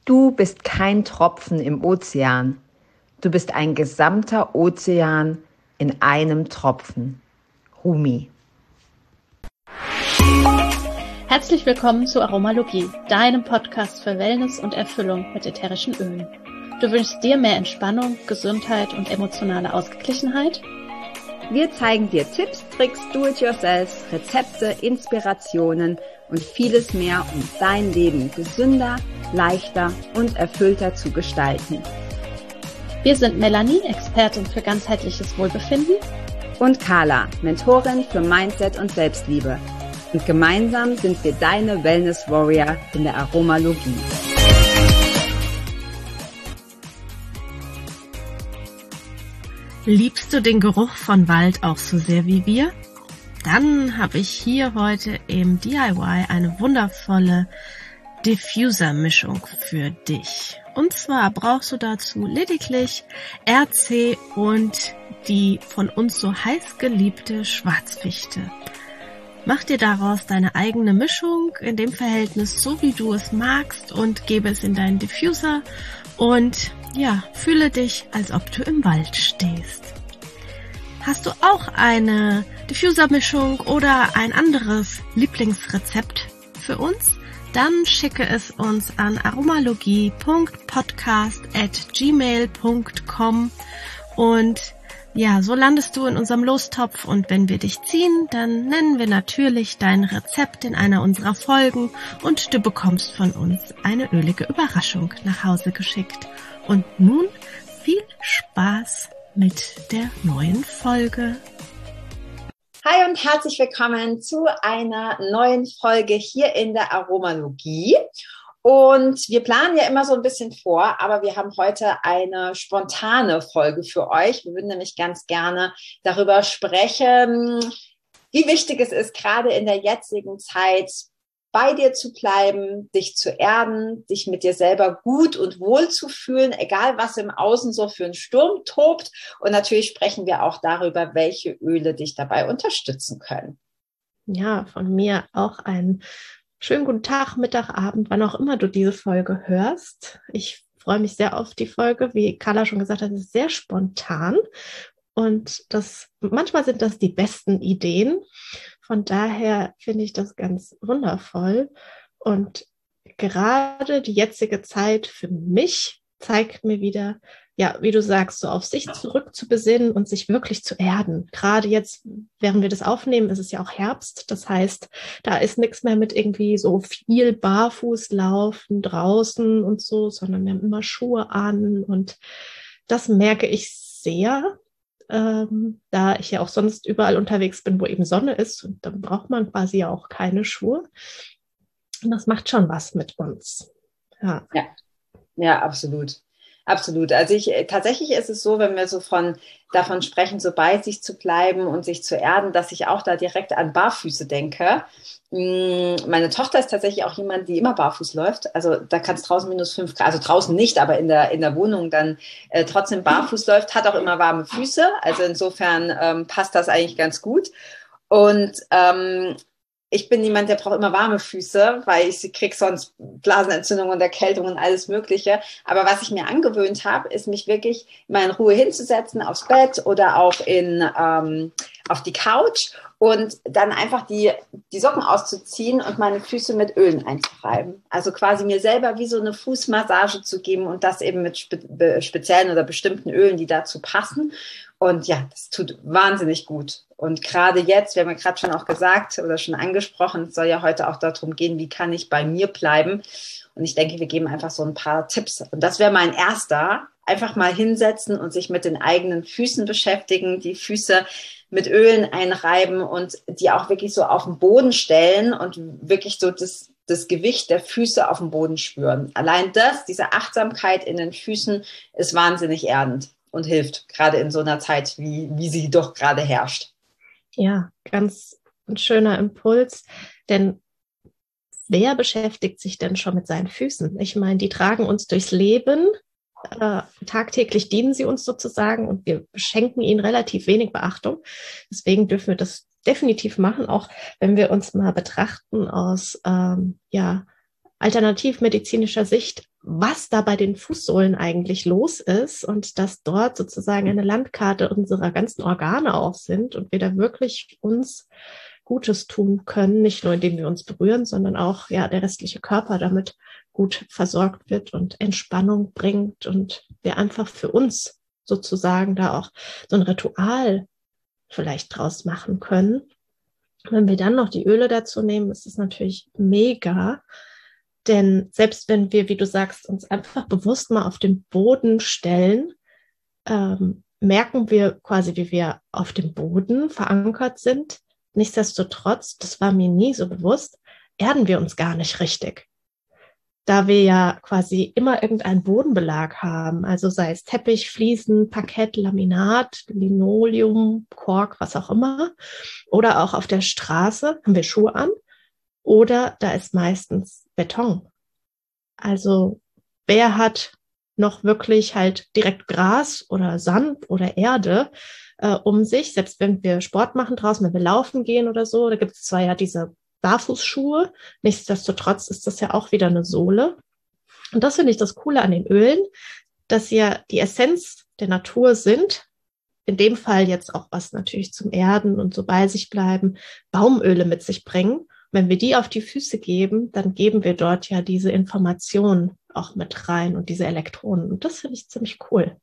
Du bist kein Tropfen im Ozean. Du bist ein gesamter Ozean in einem Tropfen. Rumi. Herzlich willkommen zu Aromalogie, deinem Podcast für Wellness und Erfüllung mit ätherischen Ölen. Du wünschst dir mehr Entspannung, Gesundheit und emotionale Ausgeglichenheit? Wir zeigen dir Tipps, Tricks, Do-it-yourself, Rezepte, Inspirationen und vieles mehr, um dein Leben gesünder, leichter und erfüllter zu gestalten. Wir sind Melanie, Expertin für ganzheitliches Wohlbefinden, und Carla, Mentorin für Mindset und Selbstliebe. Und gemeinsam sind wir deine Wellness Warrior in der Aromalogie. Liebst du den Geruch von Wald auch so sehr wie wir? Dann habe ich hier heute im DIY eine wundervolle Diffuser-Mischung für dich. Und zwar brauchst du dazu lediglich RC und die von uns so heiß geliebte Schwarzfichte. Mach dir daraus deine eigene Mischung in dem Verhältnis, so wie du es magst, und gebe es in deinen Diffuser und ja, fühle dich, als ob du im Wald stehst. Hast du auch eine Diffuser-Mischung oder ein anderes Lieblingsrezept für uns? Dann schicke es uns an aromalogie.podcast@gmail.com und ja, so landest du in unserem Lostopf, und wenn wir dich ziehen, dann nennen wir natürlich dein Rezept in einer unserer Folgen und du bekommst von uns eine ölige Überraschung nach Hause geschickt. Und nun viel Spaß mit der neuen Folge. Hi und herzlich willkommen zu einer neuen Folge hier in der Aromalogie. Und wir planen ja immer so ein bisschen vor, aber wir haben heute eine spontane Folge für euch. Wir würden nämlich ganz gerne darüber sprechen, wie wichtig es ist, gerade in der jetzigen Zeit bei dir zu bleiben, dich zu erden, dich mit dir selber gut und wohl zu fühlen, egal was im Außen so für einen Sturm tobt. Und natürlich sprechen wir auch darüber, welche Öle dich dabei unterstützen können. Ja, von mir auch einen schönen guten Tag, Mittag, Abend, wann auch immer du diese Folge hörst. Ich freue mich sehr auf die Folge. Wie Carla schon gesagt hat, es ist sehr spontan. Und manchmal sind das die besten Ideen. Von daher finde ich das ganz wundervoll. Und gerade die jetzige Zeit für mich zeigt mir wieder, ja, wie du sagst, so auf sich zurückzubesinnen und sich wirklich zu erden. Gerade jetzt, während wir das aufnehmen, ist es ja auch Herbst. Das heißt, da ist nichts mehr mit irgendwie so viel Barfußlaufen draußen und so, sondern wir haben immer Schuhe an. Und das merke ich sehr, da ich ja auch sonst überall unterwegs bin, wo eben Sonne ist. Und dann braucht man quasi ja auch keine Schuhe. Und das macht schon was mit uns. Ja, ja, absolut. Absolut. Also tatsächlich ist es so, wenn wir so davon sprechen, so bei sich zu bleiben und sich zu erden, dass ich auch da direkt an Barfüße denke. Meine Tochter ist tatsächlich auch jemand, die immer barfuß läuft. Also da kann es draußen -5 Grad, also draußen nicht, aber in der Wohnung dann trotzdem barfuß läuft, hat auch immer warme Füße. Also insofern passt das eigentlich ganz gut. Und ich bin jemand, der braucht immer warme Füße, weil ich kriege sonst Blasenentzündung und Erkältung und alles Mögliche. Aber was ich mir angewöhnt habe, ist, mich wirklich mal in Ruhe hinzusetzen aufs Bett oder auch auf die Couch und dann einfach die Socken auszuziehen und meine Füße mit Ölen einzureiben. Also quasi mir selber wie so eine Fußmassage zu geben und das eben mit speziellen oder bestimmten Ölen, die dazu passen. Und ja, das tut wahnsinnig gut. Und gerade jetzt, wir haben ja gerade schon auch gesagt oder schon angesprochen, es soll ja heute auch darum gehen, wie kann ich bei mir bleiben. Und ich denke, wir geben einfach so ein paar Tipps. Und das wäre mein erster. Einfach mal hinsetzen und sich mit den eigenen Füßen beschäftigen, die Füße mit Ölen einreiben und die auch wirklich so auf den Boden stellen und wirklich so das Gewicht der Füße auf dem Boden spüren. Allein diese Achtsamkeit in den Füßen ist wahnsinnig erdend und hilft, gerade in so einer Zeit, wie sie doch gerade herrscht. Ja, ganz ein schöner Impuls, denn wer beschäftigt sich denn schon mit seinen Füßen? Ich meine, die tragen uns durchs Leben, tagtäglich dienen sie uns sozusagen und wir schenken ihnen relativ wenig Beachtung. Deswegen dürfen wir das definitiv machen, auch wenn wir uns mal betrachten aus alternativmedizinischer Sicht, was da bei den Fußsohlen eigentlich los ist und dass dort sozusagen eine Landkarte unserer ganzen Organe auch sind und wir da wirklich uns Gutes tun können, nicht nur indem wir uns berühren, sondern auch ja der restliche Körper damit gut versorgt wird und Entspannung bringt und wir einfach für uns sozusagen da auch so ein Ritual vielleicht draus machen können. Wenn wir dann noch die Öle dazu nehmen, ist es natürlich mega. Denn selbst wenn wir, wie du sagst, uns einfach bewusst mal auf den Boden stellen, merken wir quasi, wie wir auf dem Boden verankert sind. Nichtsdestotrotz, das war mir nie so bewusst, erden wir uns gar nicht richtig. Da wir ja quasi immer irgendeinen Bodenbelag haben, also sei es Teppich, Fliesen, Parkett, Laminat, Linoleum, Kork, was auch immer, oder auch auf der Straße haben wir Schuhe an, oder da ist meistens Beton. Also wer hat noch wirklich halt direkt Gras oder Sand oder Erde um sich, selbst wenn wir Sport machen draußen, wenn wir laufen gehen oder so, da gibt es zwar ja diese Barfußschuhe, nichtsdestotrotz ist das ja auch wieder eine Sohle. Und das finde ich das Coole an den Ölen, dass sie ja die Essenz der Natur sind, in dem Fall jetzt auch was natürlich zum Erden und so bei sich bleiben, Baumöle mit sich bringen. Wenn wir die auf die Füße geben, dann geben wir dort ja diese Informationen auch mit rein und diese Elektronen. Und das finde ich ziemlich cool.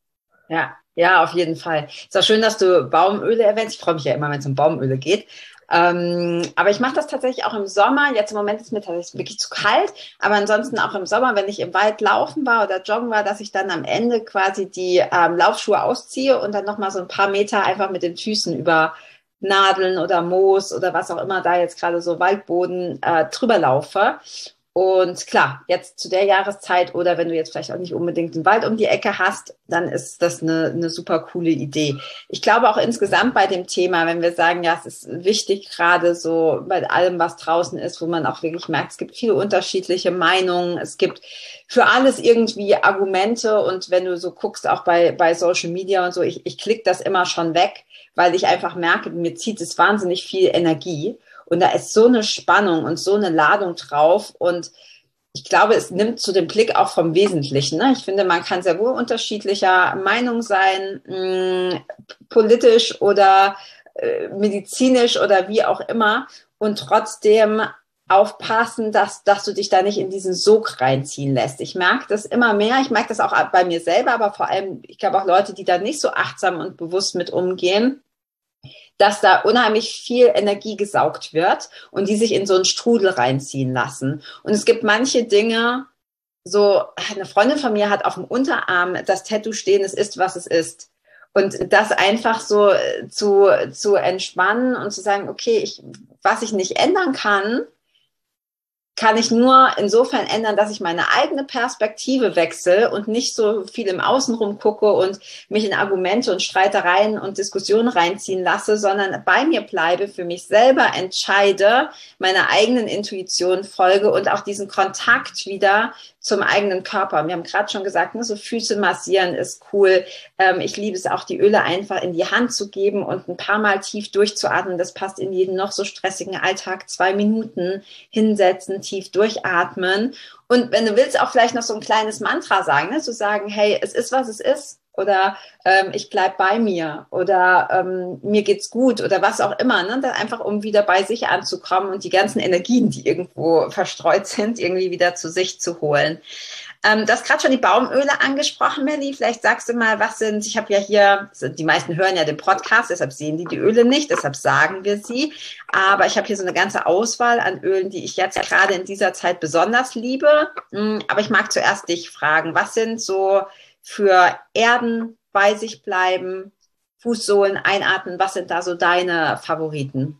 Ja, auf jeden Fall. Ist auch schön, dass du Baumöle erwähnst. Ich freue mich ja immer, wenn es um Baumöle geht. Aber ich mache das tatsächlich auch im Sommer. Jetzt im Moment ist mir tatsächlich wirklich zu kalt. Aber ansonsten auch im Sommer, wenn ich im Wald laufen war oder joggen war, dass ich dann am Ende quasi die Laufschuhe ausziehe und dann nochmal so ein paar Meter einfach mit den Füßen über Nadeln oder Moos oder was auch immer da jetzt gerade so Waldboden drüber laufe. Und klar, jetzt zu der Jahreszeit oder wenn du jetzt vielleicht auch nicht unbedingt den Wald um die Ecke hast, dann ist das eine super coole Idee. Ich glaube auch insgesamt bei dem Thema, wenn wir sagen, ja, es ist wichtig gerade so bei allem, was draußen ist, wo man auch wirklich merkt, es gibt viele unterschiedliche Meinungen, es gibt für alles irgendwie Argumente und wenn du so guckst, auch bei Social Media und so, ich klicke das immer schon weg, weil ich einfach merke, mir zieht es wahnsinnig viel Energie. Und da ist so eine Spannung und so eine Ladung drauf. Und ich glaube, es nimmt zu dem Blick auch vom Wesentlichen. Ne? Ich finde, man kann sehr wohl unterschiedlicher Meinung sein, politisch oder medizinisch oder wie auch immer. Und trotzdem aufpassen, dass du dich da nicht in diesen Sog reinziehen lässt. Ich merke das immer mehr. Ich merke das auch bei mir selber, aber vor allem, ich glaube auch Leute, die da nicht so achtsam und bewusst mit umgehen, dass da unheimlich viel Energie gesaugt wird und die sich in so einen Strudel reinziehen lassen. Und es gibt manche Dinge, so eine Freundin von mir hat auf dem Unterarm das Tattoo stehen, es ist, was es ist. Und das einfach so zu entspannen und zu sagen, okay, was ich nicht ändern kann ich nur insofern ändern, dass ich meine eigene Perspektive wechsle und nicht so viel im Außen rumgucke und mich in Argumente und Streitereien und Diskussionen reinziehen lasse, sondern bei mir bleibe, für mich selber entscheide, meiner eigenen Intuition folge und auch diesen Kontakt wieder zum eigenen Körper. Wir haben gerade schon gesagt, ne, so Füße massieren ist cool. Ich liebe es auch, die Öle einfach in die Hand zu geben und ein paar Mal tief durchzuatmen. Das passt in jeden noch so stressigen Alltag. 2 Minuten hinsetzen, tief durchatmen. Und wenn du willst, auch vielleicht noch so ein kleines Mantra sagen, ne? Zu sagen, hey, es ist, was es ist. Oder ich bleib bei mir oder mir geht's gut oder was auch immer, ne? Dann einfach, um wieder bei sich anzukommen und die ganzen Energien, die irgendwo verstreut sind, irgendwie wieder zu sich zu holen. Du hast gerade schon die Baumöle angesprochen, Melli. Vielleicht sagst du mal, ich habe ja hier, die meisten hören ja den Podcast, deshalb sehen die Öle nicht, deshalb sagen wir sie. Aber ich habe hier so eine ganze Auswahl an Ölen, die ich jetzt gerade in dieser Zeit besonders liebe. Aber ich mag zuerst dich fragen, was sind so für Erden, bei sich bleiben, Fußsohlen einatmen, was sind da so deine Favoriten?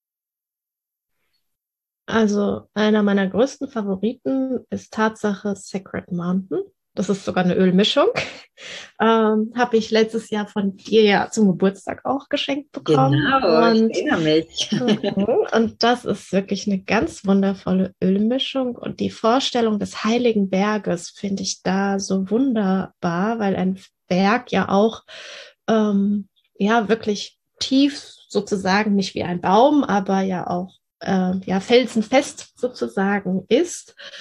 Also einer meiner größten Favoriten ist Tatsache Sacred Mountain. Das ist sogar eine Ölmischung. Habe ich letztes Jahr von dir ja zum Geburtstag auch geschenkt bekommen. Genau, ich erinnere mich. Und das ist wirklich eine ganz wundervolle Ölmischung. Und die Vorstellung des Heiligen Berges finde ich da so wunderbar, weil ein Berg ja auch wirklich tief sozusagen, nicht wie ein Baum, aber ja auch felsenfest sozusagen ist.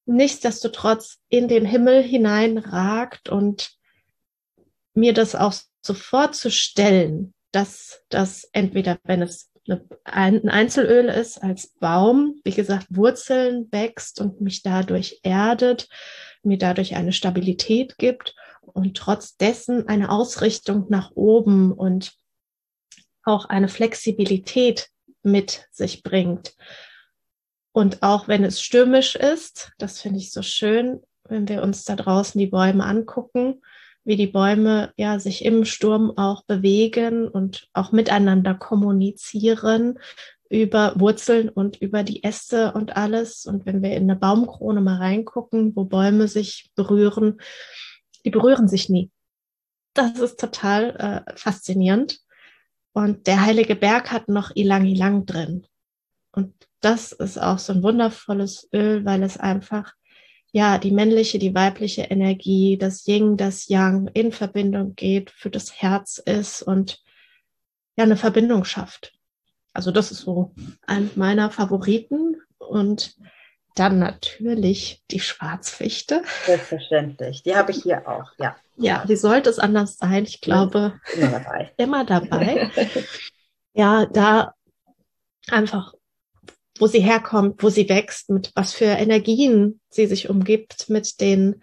nichtsdestotrotz in den Himmel hineinragt und mir das auch so vorzustellen, dass das entweder, wenn es ein Einzelöl ist, als Baum, wie gesagt, Wurzeln wächst und mich dadurch erdet, mir dadurch eine Stabilität gibt und trotz dessen eine Ausrichtung nach oben und auch eine Flexibilität mit sich bringt. Und auch wenn es stürmisch ist, das finde ich so schön, wenn wir uns da draußen die Bäume angucken, wie die Bäume ja sich im Sturm auch bewegen und auch miteinander kommunizieren über Wurzeln und über die Äste und alles. Und wenn wir in eine Baumkrone mal reingucken, wo Bäume sich berühren, die berühren sich nie. Das ist total faszinierend. Und der Heilige Berg hat noch Ylang Ylang drin. Und das ist auch so ein wundervolles Öl, weil es einfach ja die männliche, die weibliche Energie, das Yin, das Yang in Verbindung geht, für das Herz ist und ja eine Verbindung schafft. Also das ist so ein meiner Favoriten. Und dann natürlich die Schwarzfichte. Selbstverständlich. Die habe ich hier auch, ja. Ja, wie sollte es anders sein? Ich glaube, immer dabei. Immer dabei. Ja, da einfach, wo sie herkommt, wo sie wächst, mit was für Energien sie sich umgibt, mit den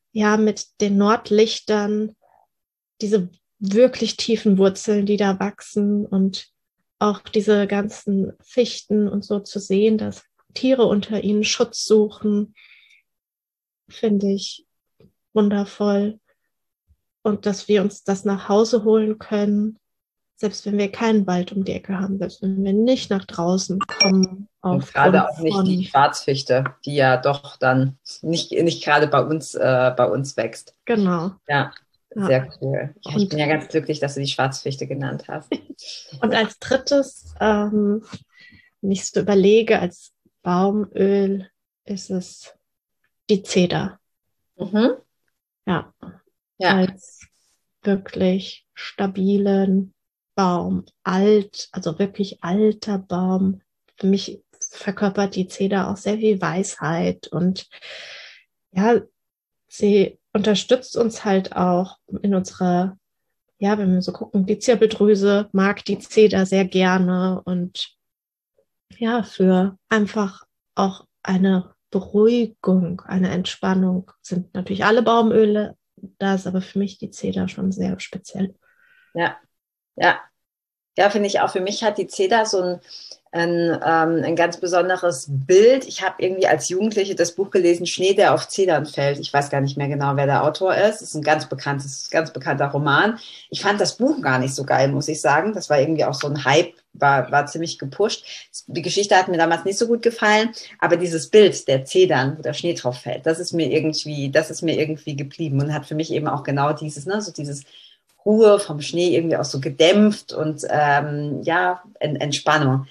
Nordlichtern, diese wirklich tiefen Wurzeln, die da wachsen und auch diese ganzen Fichten und so zu sehen, dass Tiere unter ihnen Schutz suchen, finde ich wundervoll. Und dass wir uns das nach Hause holen können, selbst wenn wir keinen Wald um die Ecke haben, selbst wenn wir nicht nach draußen kommen. Und gerade auch nicht die Schwarzfichte, die ja doch dann nicht gerade bei uns wächst. Genau. Ja, sehr cool. Ja, ich bin ja ganz glücklich, dass du die Schwarzfichte genannt hast. Und als drittes, wenn ich so überlege, als Baumöl ist es die Zeder. Mhm. Ja. Als wirklich stabilen Baum, also wirklich alter Baum. Für mich verkörpert die Zeder auch sehr viel Weisheit und ja, sie unterstützt uns halt auch in unserer, ja, wenn wir so gucken, die Zirbeldrüse mag die Zeder sehr gerne und ja, für einfach auch eine Beruhigung, eine Entspannung sind natürlich alle Baumöle. Da ist aber für mich die Zeder schon sehr speziell. Ja, finde ich auch. Für mich hat die Zeder so ein ganz besonderes Bild. Ich habe irgendwie als Jugendliche das Buch gelesen, Schnee, der auf Zedern fällt. Ich weiß gar nicht mehr genau, wer der Autor ist. Es ist ein ganz bekannter Roman. Ich fand das Buch gar nicht so geil, muss ich sagen. Das war irgendwie auch so ein Hype, war ziemlich gepusht. Die Geschichte hat mir damals nicht so gut gefallen, aber dieses Bild der Zedern, wo der Schnee drauf fällt, das ist mir irgendwie geblieben und hat für mich eben auch genau dieses, ne, so dieses Ruhe vom Schnee irgendwie auch so gedämpft und Entspannung.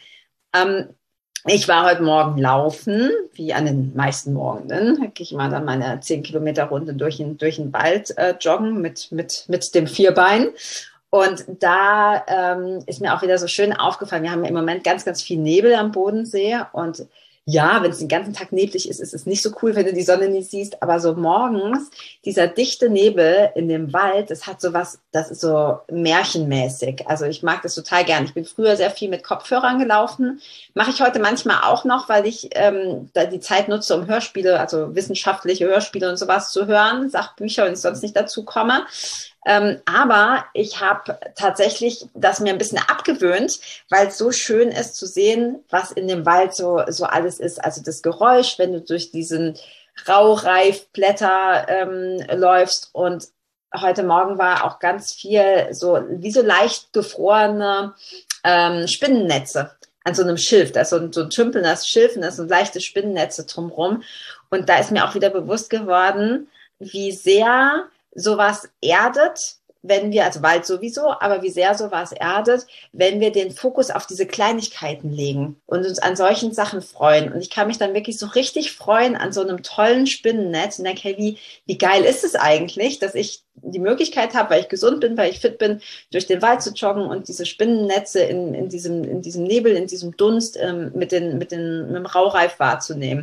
Ich war heute Morgen laufen, wie an den meisten Morgenen. Da gehe ich mal dann meine 10 Kilometer Runde durch den Wald joggen mit dem Vierbein. Und da ist mir auch wieder so schön aufgefallen, wir haben im Moment ganz, ganz viel Nebel am Bodensee und ja, wenn es den ganzen Tag neblig ist, ist es nicht so cool, wenn du die Sonne nicht siehst. Aber so morgens, dieser dichte Nebel in dem Wald, das hat sowas, das ist so märchenmäßig. Also ich mag das total gern. Ich bin früher sehr viel mit Kopfhörern gelaufen. Mache ich heute manchmal auch noch, weil ich da die Zeit nutze, um Hörspiele, also wissenschaftliche Hörspiele und sowas zu hören, Sachbücher und ich sonst nicht dazu komme. Aber ich habe tatsächlich das mir ein bisschen abgewöhnt, weil es so schön ist zu sehen, was in dem Wald so alles ist. Also das Geräusch, wenn du durch diesen Raureifblätter läufst. Und heute Morgen war auch ganz viel so leicht gefrorene Spinnennetze an so einem Schilf. Da ist so ein Tümpel, das Schilf und da sind leichte Spinnennetze drumherum. Und da ist mir auch wieder bewusst geworden, wie sehr sowas erdet, wenn wir, also Wald sowieso, aber wie sehr sowas erdet, wenn wir den Fokus auf diese Kleinigkeiten legen und uns an solchen Sachen freuen. Und ich kann mich dann wirklich so richtig freuen an so einem tollen Spinnennetz und denke, hey, wie geil ist es eigentlich, dass ich die Möglichkeit habe, weil ich gesund bin, weil ich fit bin, durch den Wald zu joggen und diese Spinnennetze in diesem Nebel, in diesem Dunst mit dem Raureif wahrzunehmen.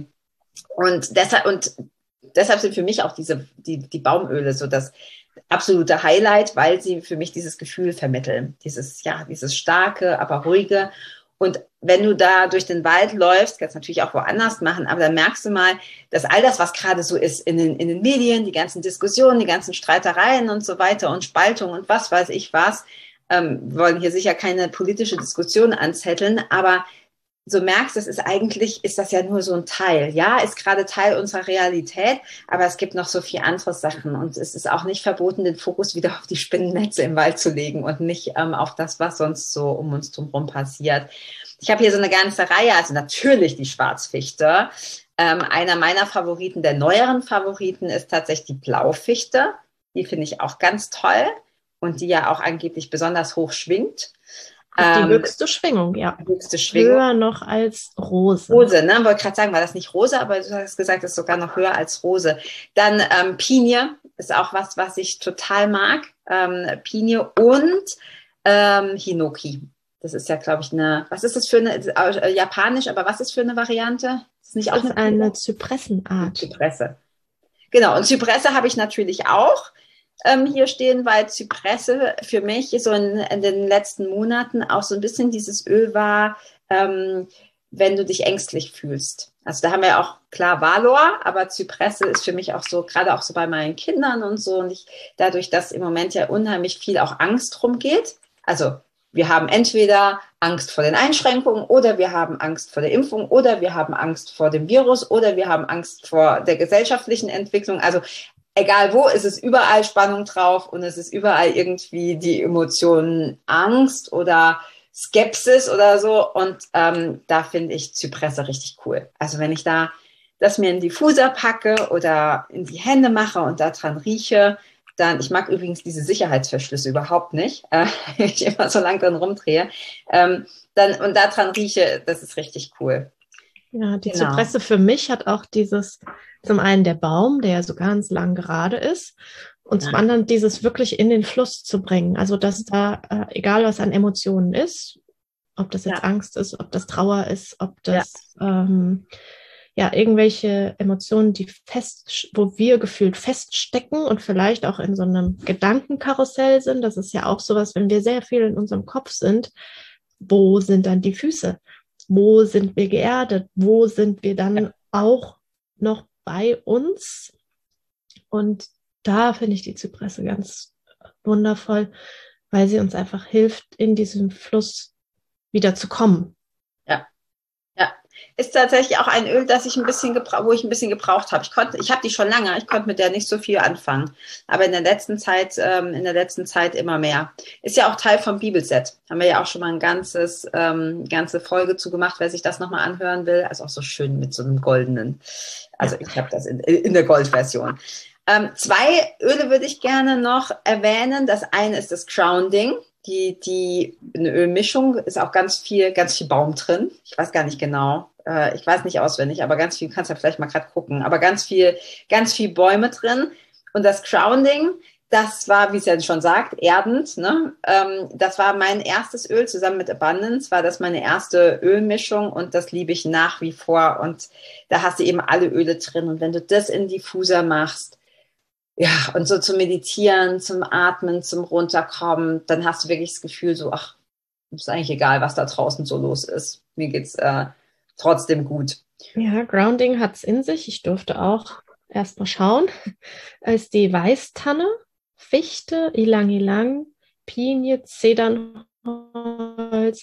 Und deshalb sind für mich auch die Baumöle so das absolute Highlight, weil sie für mich dieses Gefühl vermitteln. Dieses starke, aber ruhige. Und wenn du da durch den Wald läufst, kannst du natürlich auch woanders machen, aber dann merkst du mal, dass all das, was gerade so ist in den Medien, die ganzen Diskussionen, die ganzen Streitereien und so weiter und Spaltung und was weiß ich was, wir wollen hier sicher keine politische Diskussion anzetteln, aber so merkst, ist das ja nur so ein Teil. Ja, ist gerade Teil unserer Realität, aber es gibt noch so viele andere Sachen und es ist auch nicht verboten, den Fokus wieder auf die Spinnennetze im Wald zu legen und nicht auf das, was sonst so um uns drumherum passiert. Ich habe hier so eine ganze Reihe, also natürlich die Schwarzfichte. Einer meiner Favoriten, der neueren Favoriten, ist tatsächlich die Blaufichte. Die finde ich auch ganz toll und die ja auch angeblich besonders hoch schwingt. Die höchste Schwingung, ja. Höchste Schwingung. Höher noch als Rose. Rose, ne? Wollte gerade sagen, war das nicht Rose, aber du hast gesagt, es ist sogar noch höher als Rose. Dann Pinie ist auch was ich total mag. Pinie und Hinoki. Das ist ja, glaube ich, was ist das für eine, japanisch, aber was ist für eine Variante? Das ist nicht auch eine Zypressenart. Zypresse. Genau, und Zypresse habe ich natürlich auch hier stehen, weil Zypresse für mich so in den letzten Monaten auch so ein bisschen dieses Öl war, wenn du dich ängstlich fühlst. Also da haben wir ja auch klar Valor, aber Zypresse ist für mich auch so, gerade auch so bei meinen Kindern und so, und dadurch, dass im Moment ja unheimlich viel auch Angst rumgeht. Also wir haben entweder Angst vor den Einschränkungen oder wir haben Angst vor der Impfung oder wir haben Angst vor dem Virus oder wir haben Angst vor der gesellschaftlichen Entwicklung. Also egal wo, ist es überall Spannung drauf und es ist überall irgendwie die Emotionen Angst oder Skepsis oder so. Und da finde ich Zypresse richtig cool. Also wenn ich da das mir in die Diffuser packe oder in die Hände mache und daran rieche, dann, ich mag übrigens diese Sicherheitsverschlüsse überhaupt nicht, ich immer so lang dran rumdrehe, und daran rieche, das ist richtig cool. Ja, die Zypresse für mich hat auch zum einen der Baum, der ja so ganz lang gerade ist, und zum anderen dieses wirklich in den Fluss zu bringen. Also, dass da, egal was an Emotionen ist, ob das jetzt Angst ist, ob das Trauer ist, ob das irgendwelche Emotionen, wo wir gefühlt feststecken und vielleicht auch in so einem Gedankenkarussell sind. Das ist ja auch sowas, wenn wir sehr viel in unserem Kopf sind, wo sind dann die Füße? Wo sind wir geerdet? Wo sind wir dann auch noch bei uns? Und da finde ich die Zypresse ganz wundervoll, weil sie uns einfach hilft, in diesem Fluss wieder zu kommen. Ja, ist tatsächlich auch ein Öl, das ich wo ich ein bisschen gebraucht habe. Ich habe die schon lange, ich konnte mit der nicht so viel anfangen, aber in der letzten Zeit immer mehr. Ist ja auch Teil vom Bibelset. Haben wir ja auch schon mal ganze Folge zu gemacht, wer sich das nochmal anhören will. Also auch so schön mit so einem goldenen. Also ich habe das in der Goldversion. 2 Öle würde ich gerne noch erwähnen. Das eine ist das Grounding. Eine Ölmischung ist auch ganz viel Baum drin. Ich weiß gar nicht genau. Ich weiß nicht auswendig, aber ganz viel, kannst ja vielleicht mal gerade gucken, aber ganz viel Bäume drin. Und das Grounding, das war, wie es ja schon sagt, erdend, ne? Das war mein erstes Öl zusammen mit Abundance, war das meine erste Ölmischung und das liebe ich nach wie vor. Und da hast du eben alle Öle drin. Und wenn du das in Diffuser machst, ja, und so zum Meditieren, zum Atmen, zum Runterkommen, dann hast du wirklich das Gefühl so, ach, ist eigentlich egal, was da draußen so los ist. Mir geht's trotzdem gut. Ja, Grounding hat's in sich. Ich durfte auch erst mal schauen. Ist die Weißtanne, Fichte, Ylang-Ylang, Pinie, Zedernholz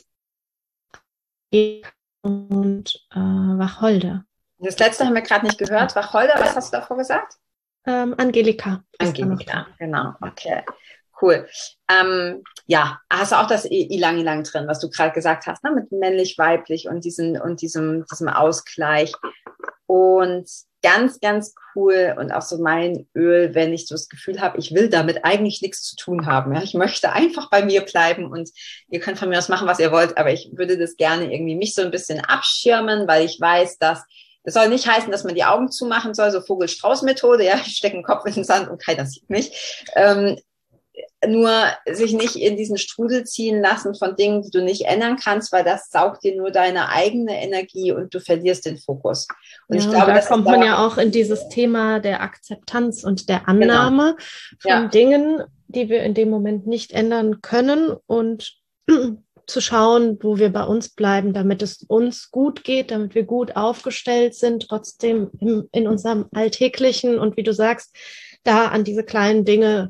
und Wacholder. Das letzte haben wir gerade nicht gehört. Wacholder, was hast du davor gesagt? Angelika. Angelika, genau. Okay, cool. Hast du auch das Ylang-Ylang drin, was du gerade gesagt hast, ne? Mit männlich-weiblich und diesem Ausgleich. Und ganz, ganz cool und auch so mein Öl, wenn ich so das Gefühl habe, ich will damit eigentlich nichts zu tun haben. Ja? Ich möchte einfach bei mir bleiben und ihr könnt von mir aus machen, was ihr wollt, aber ich würde das gerne irgendwie mich so ein bisschen abschirmen, weil ich weiß, dass das soll nicht heißen, dass man die Augen zumachen soll, so Vogel-Strauß-Methode, ja, ich stecke den Kopf in den Sand und keiner sieht mich. nur sich nicht in diesen Strudel ziehen lassen von Dingen, die du nicht ändern kannst, weil das saugt dir nur deine eigene Energie und du verlierst den Fokus. Und ich glaube, da kommt man ja auch in dieses Thema der Akzeptanz und der Annahme von Dingen, die wir in dem Moment nicht ändern können und zu schauen, wo wir bei uns bleiben, damit es uns gut geht, damit wir gut aufgestellt sind, trotzdem in unserem Alltäglichen und wie du sagst, da an diese kleinen Dinge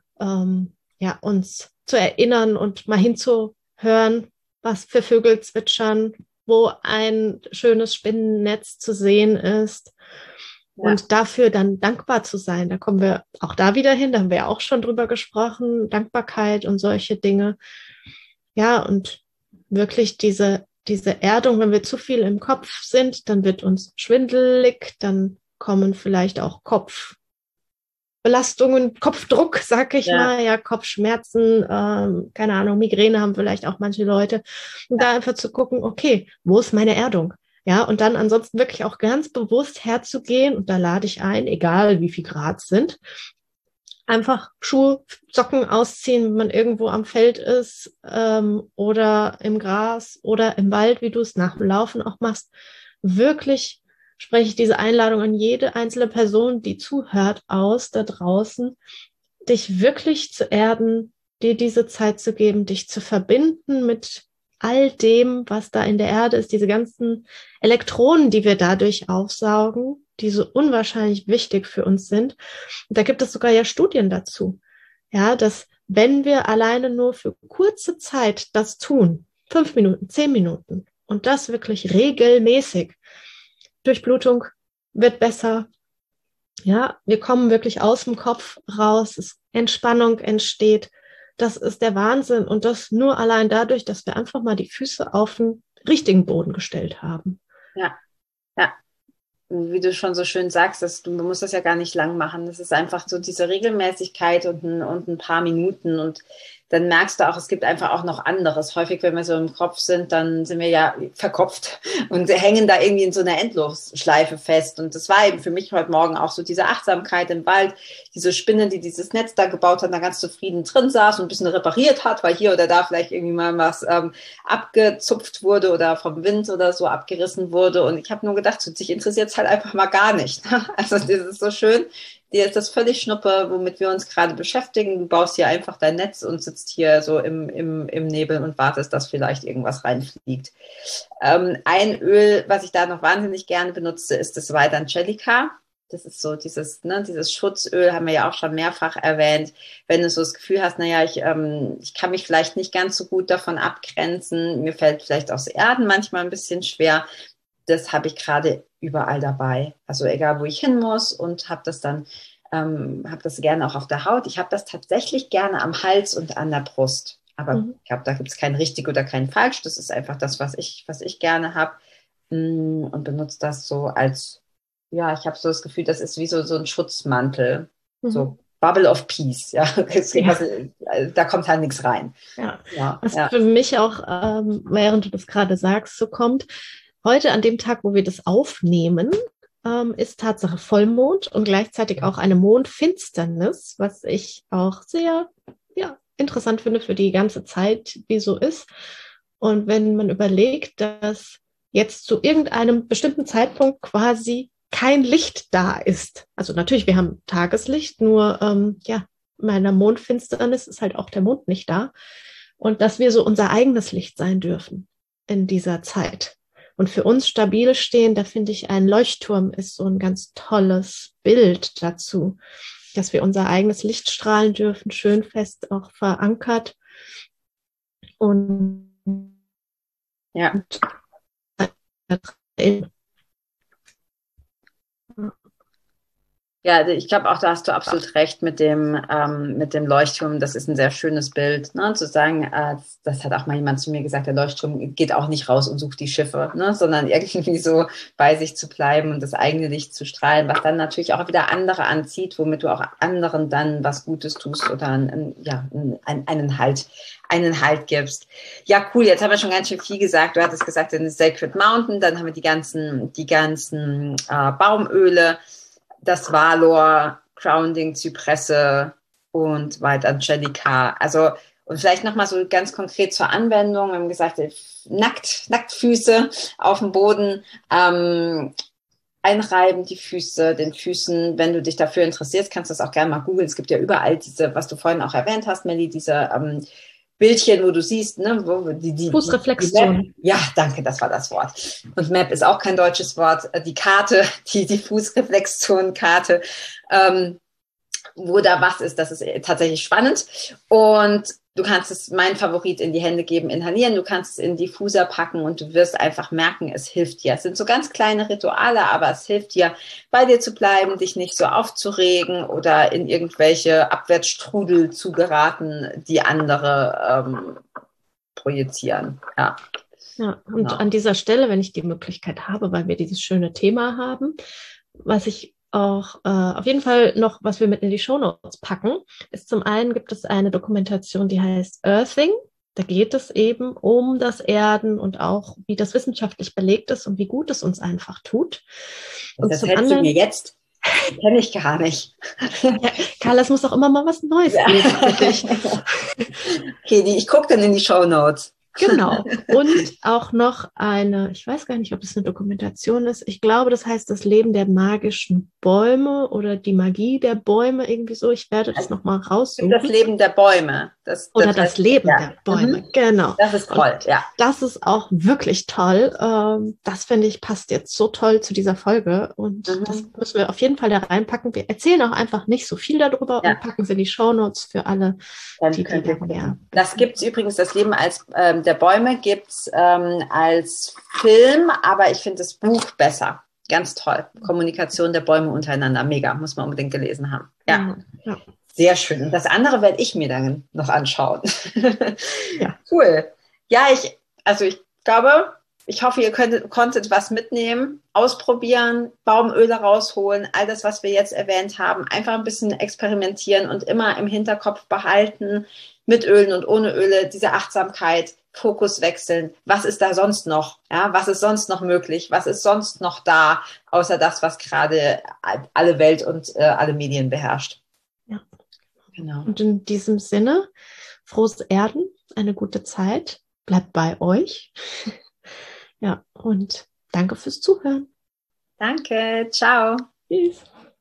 uns zu erinnern und mal hinzuhören, was für Vögel zwitschern, wo ein schönes Spinnennetz zu sehen ist und dafür dann dankbar zu sein. Da kommen wir auch da wieder hin, da haben wir ja auch schon drüber gesprochen, Dankbarkeit und solche Dinge. Ja, und wirklich diese Erdung, wenn wir zu viel im Kopf sind, dann wird uns schwindelig, dann kommen vielleicht auch Kopfbelastungen, Kopfdruck, sag ich mal, Kopfschmerzen, keine Ahnung, Migräne haben vielleicht auch manche Leute. Und da einfach zu gucken, okay, wo ist meine Erdung? Ja, und dann ansonsten wirklich auch ganz bewusst herzugehen und da lade ich ein, egal wie viel Grad sind, einfach Schuhe, Socken ausziehen, wenn man irgendwo am Feld ist oder im Gras oder im Wald, wie du es nach dem Laufen auch machst. Wirklich spreche ich diese Einladung an jede einzelne Person, die zuhört, aus da draußen, dich wirklich zu erden, dir diese Zeit zu geben, dich zu verbinden mit all dem, was da in der Erde ist, diese ganzen Elektronen, die wir dadurch aufsaugen, die so unwahrscheinlich wichtig für uns sind. Und da gibt es sogar ja Studien dazu, ja, dass wenn wir alleine nur für kurze Zeit das tun, 5 Minuten, 10 Minuten und das wirklich regelmäßig, Durchblutung wird besser, ja, wir kommen wirklich aus dem Kopf raus, Entspannung entsteht, das ist der Wahnsinn und das nur allein dadurch, dass wir einfach mal die Füße auf den richtigen Boden gestellt haben. Ja. Wie du schon so schön sagst, du musst das ja gar nicht lang machen. Das ist einfach so diese Regelmäßigkeit und ein paar Minuten und dann merkst du auch, es gibt einfach auch noch anderes. Häufig, wenn wir so im Kopf sind, dann sind wir ja verkopft und hängen da irgendwie in so einer Endlosschleife fest. Und das war eben für mich heute Morgen auch so diese Achtsamkeit im Wald, diese Spinne, die dieses Netz da gebaut hat, da ganz zufrieden drin saß und ein bisschen repariert hat, weil hier oder da vielleicht irgendwie mal was abgezupft wurde oder vom Wind oder so abgerissen wurde. Und ich habe nur gedacht, so, dich interessiert es halt einfach mal gar nicht. Also das ist so schön. Dir ist das völlig Schnuppe, womit wir uns gerade beschäftigen. Du baust hier einfach dein Netz und sitzt hier so im Nebel und wartest, dass vielleicht irgendwas reinfliegt. Ein Öl, was ich da noch wahnsinnig gerne benutze, ist das White Angelica. Das ist so dieses Schutzöl, haben wir ja auch schon mehrfach erwähnt. Wenn du so das Gefühl hast, naja, ich kann mich vielleicht nicht ganz so gut davon abgrenzen, mir fällt vielleicht auch das Erden manchmal ein bisschen schwer, das habe ich gerade überall dabei. Also egal, wo ich hin muss und habe das dann, habe das gerne auch auf der Haut. Ich habe das tatsächlich gerne am Hals und an der Brust. Aber ich glaube, da gibt es kein richtig oder kein falsch. Das ist einfach das, was ich gerne habe und benutze das so als, ja, ich habe so das Gefühl, das ist wie so ein Schutzmantel. So Bubble of Peace. Ja. Da kommt halt nichts rein. Ja. Was für mich auch, während du das gerade sagst, so kommt, heute an dem Tag, wo wir das aufnehmen, ist Tatsache Vollmond und gleichzeitig auch eine Mondfinsternis, was ich auch sehr interessant finde für die ganze Zeit, wie so ist. Und wenn man überlegt, dass jetzt zu irgendeinem bestimmten Zeitpunkt quasi kein Licht da ist. Also natürlich, wir haben Tageslicht, nur in einer Mondfinsternis ist halt auch der Mond nicht da. Und dass wir so unser eigenes Licht sein dürfen in dieser Zeit. Und für uns stabil stehen, da finde ich, ein Leuchtturm ist so ein ganz tolles Bild dazu, dass wir unser eigenes Licht strahlen dürfen, schön fest auch verankert. Und ja, ich glaube auch, da hast du absolut recht mit dem Leuchtturm. Das ist ein sehr schönes Bild, ne? Zu sagen, das hat auch mal jemand zu mir gesagt, der Leuchtturm geht auch nicht raus und sucht die Schiffe, ne? Sondern irgendwie so bei sich zu bleiben und das eigene Licht zu strahlen, was dann natürlich auch wieder andere anzieht, womit du auch anderen dann was Gutes tust oder einen Halt gibst. Ja, cool, jetzt haben wir schon ganz schön viel gesagt. Du hattest gesagt, in Sacred Mountain, dann haben wir die ganzen Baumöle, das Valor, Grounding, Zypresse und weiter Angelica. Also, und vielleicht nochmal so ganz konkret zur Anwendung. Wir haben gesagt, Nacktfüße auf dem Boden, einreiben die Füße, den Füßen. Wenn du dich dafür interessierst, kannst du das auch gerne mal googeln. Es gibt ja überall diese, was du vorhin auch erwähnt hast, Melli, diese Bildchen, wo du siehst, ne, wo die Fußreflexion. Ja, danke, das war das Wort. Und Map ist auch kein deutsches Wort. Die Karte, die Fußreflexion-Karte, wo da was ist, das ist tatsächlich spannend. Und du kannst es, mein Favorit, in die Hände geben, inhalieren. Du kannst es in Diffuser packen und du wirst einfach merken, es hilft dir. Es sind so ganz kleine Rituale, aber es hilft dir, bei dir zu bleiben, dich nicht so aufzuregen oder in irgendwelche Abwärtsstrudel zu geraten, die andere projizieren. Ja. Ja, und an dieser Stelle, wenn ich die Möglichkeit habe, weil wir dieses schöne Thema haben, was ich auch auf jeden Fall noch, was wir mit in die Shownotes packen, ist zum einen gibt es eine Dokumentation, die heißt Earthing. Da geht es eben um das Erden und auch, wie das wissenschaftlich belegt ist und wie gut es uns einfach tut. Und das erzählst du mir jetzt? Das kenne ich gar nicht. Ja, Carla, es muss doch immer mal was Neues geben für dich. Okay, ich gucke dann in die Shownotes. Genau. Und auch noch eine, ich weiß gar nicht, ob es eine Dokumentation ist. Ich glaube, das heißt das Leben der magischen Bäume oder die Magie der Bäume, irgendwie so. Ich werde das nochmal raussuchen. Das Leben der Bäume. Das Leben der Bäume, genau. Das ist toll, ja. Das ist auch wirklich toll. Das, finde ich, passt jetzt so toll zu dieser Folge. Und das müssen wir auf jeden Fall da reinpacken. Wir erzählen auch einfach nicht so viel darüber und packen es in die Shownotes für alle, die mehr. Das gibt es übrigens, das Leben der Bäume gibt es als Film, aber ich finde das Buch besser. Ganz toll. Kommunikation der Bäume untereinander. Mega, muss man unbedingt gelesen haben. Ja. Sehr schön. Und das andere werde ich mir dann noch anschauen. Ja. Cool. Ja, ich glaube, ich hoffe, ihr konntet was mitnehmen, ausprobieren, Baumöle rausholen, all das, was wir jetzt erwähnt haben, einfach ein bisschen experimentieren und immer im Hinterkopf behalten, mit Ölen und ohne Öle, diese Achtsamkeit, Fokus wechseln. Was ist da sonst noch? Ja, was ist sonst noch möglich? Was ist sonst noch da, außer das, was gerade alle Welt und alle Medien beherrscht? Ja. Genau. Und in diesem Sinne, frohes Erden, eine gute Zeit, bleibt bei euch. Ja, und danke fürs Zuhören. Danke, ciao. Tschüss.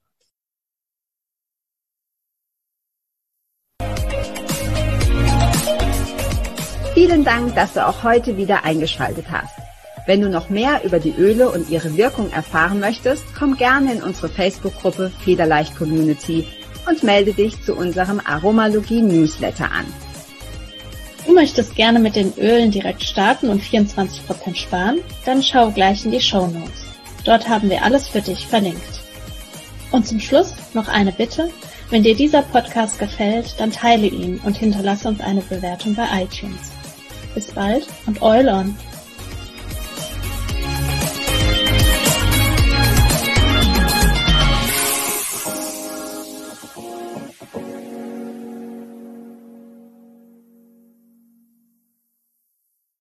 Vielen Dank, dass du auch heute wieder eingeschaltet hast. Wenn du noch mehr über die Öle und ihre Wirkung erfahren möchtest, komm gerne in unsere Facebook-Gruppe Federleicht Community und melde dich zu unserem Aromalogie-Newsletter an. Du möchtest gerne mit den Ölen direkt starten und 24% sparen? Dann schau gleich in die Shownotes. Dort haben wir alles für dich verlinkt. Und zum Schluss noch eine Bitte. Wenn dir dieser Podcast gefällt, dann teile ihn und hinterlasse uns eine Bewertung bei iTunes. Bis bald und Eul on!